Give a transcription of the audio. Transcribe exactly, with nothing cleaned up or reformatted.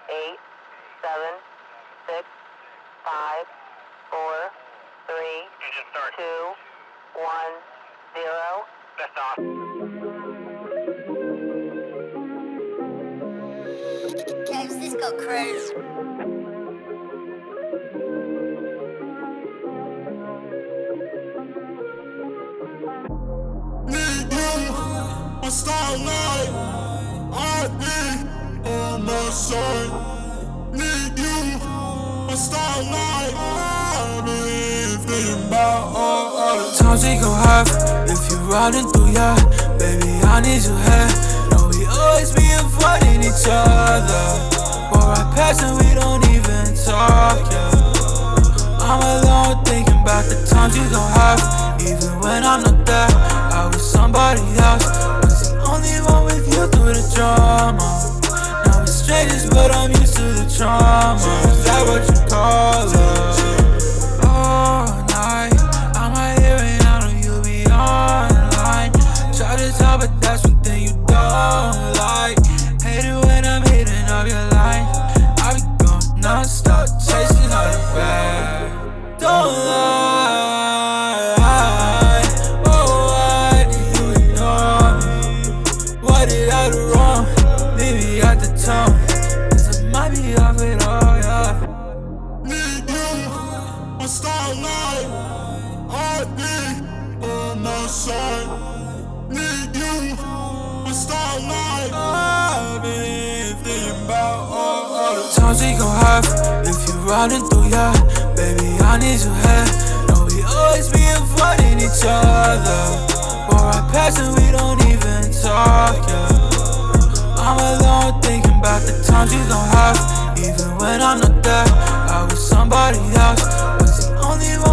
eight, seven, six, five, four, three, two, one, zero. Lift off. Games, this go crazy. Need you, my starlight. I need on my side. Need you, my starlight. I've been thinking about all, all the times we gon' have if you riding through, yeah. Baby, I need your hair. No, we always be avoiding each other. We're right past and we don't even talk, yeah. I'm alone thinking about the times you gon' have. Even when I'm not there, I was somebody else. Was the only one with you through the drama. Now we're strangers, but I'm used to the trauma. Is that what you call love? All night, I'm right here and I know you'll be online. Try to tell, but that's one thing you don't like. Hate it when I'm hitting up your line. I be going non-stop, chasing all the bad. Don't lie. Oh, why did you ignore me? What did I do wrong? Leave me at the tone, 'cause I might be off it all, yeah. need you, my starlight. I need on my side. Need you, my starlight. I've been thinking about all, all the Times we gon' have if you riding through, yeah. Baby, I need your hair. No, we always be avoiding each other. We're right past and we don't even talk, yeah. I'm alone thinking about the times you gon' have. Even when I'm not there, I was somebody else. Was the only one